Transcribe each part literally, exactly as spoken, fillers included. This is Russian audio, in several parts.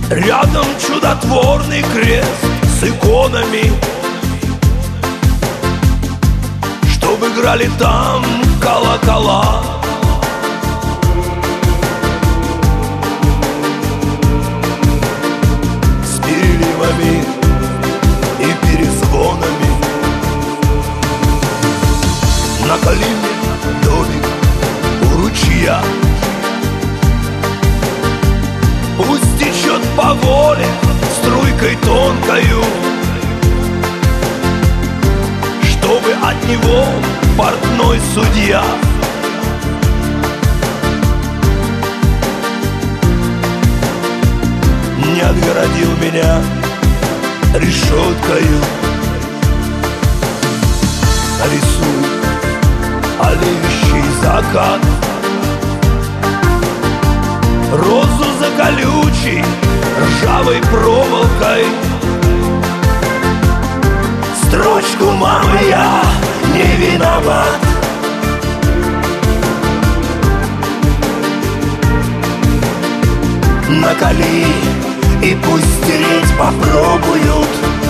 Рядом чудотворный крест с иконами, чтобы играли там колокола. С переливами и перезвонами. На колине домик у ручья. Пусть течет по воле струйкой тонкою, чтобы от него портной судья не отгородил меня решеткою. Рисуй олеющий закат, розу за колючей ржавой проволокой. Строчку: мама, я не виноват. Накали, и пусть стереть попробуют.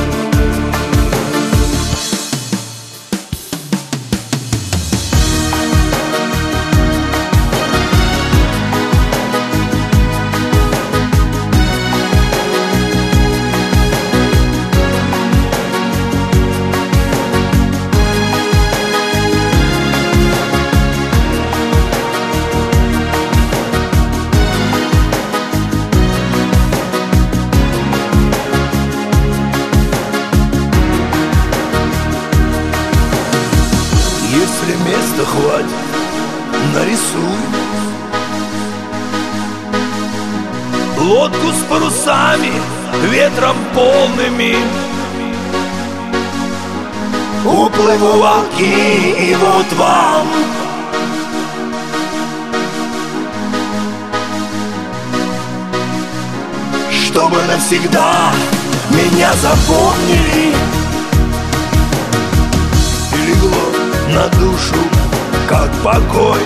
Если места хватит, нарисуй лодку с парусами, ветром полными. Уплыву в Оки, и вот вам чтобы навсегда меня запомнили. И легло на душу, как покой,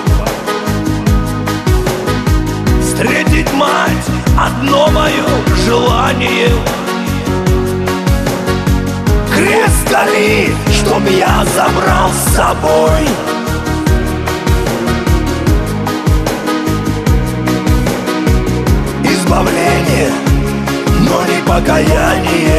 встретить мать — одно мое желание. Крест кали, чтоб я забрал с собой. Избавление, но не покаяние.